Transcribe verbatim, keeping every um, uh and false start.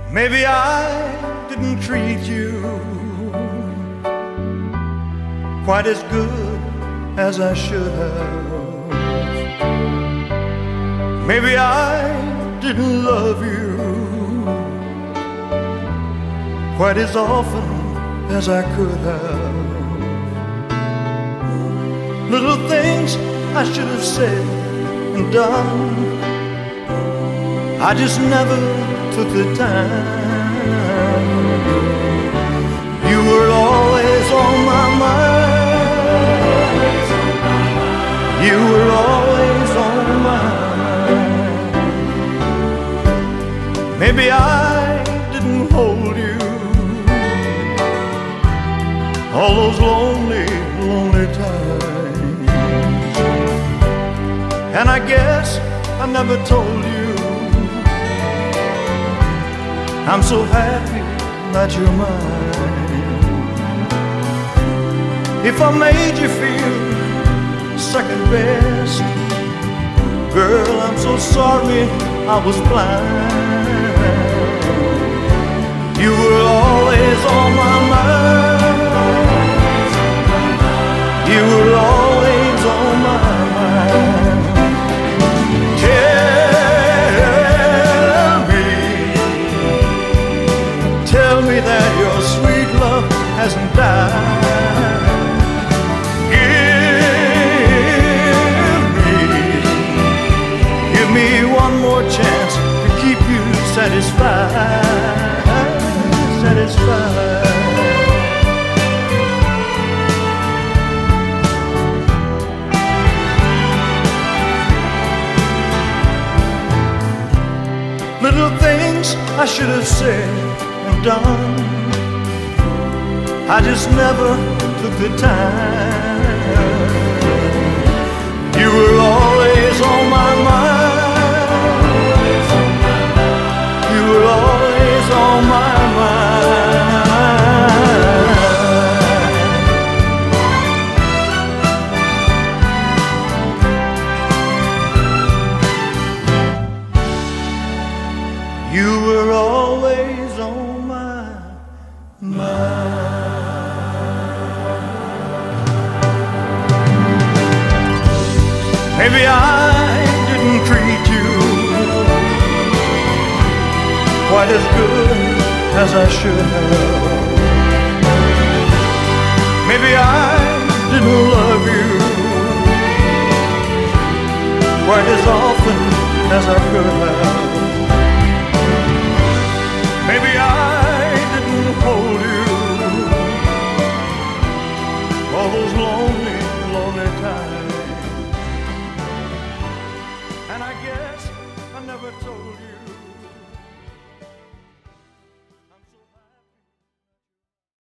Maybe I didn't treat you quite as good as I should have. Maybe I didn't love you quite as often as I could have. Little things I should have said and done, I just never took the time. You were always on my mind. You were always on my mind. Maybe I didn't hold you all those lonely, lonely times. And I guess I never told you I'm so happy that you're mine. If I made you feel second best, girl, I'm so sorry I was blind. You were always on my mind. You were always on my mind. Tell me that your sweet love hasn't died. Give me, give me one more chance to keep you satisfied, satisfied. Little things I should have said and done, I just never took the time. You were always on my mind. You were always on my mind. You were always on my mind. Maybe I didn't treat you quite as good as I should have. Maybe I didn't love you quite as often as I could have.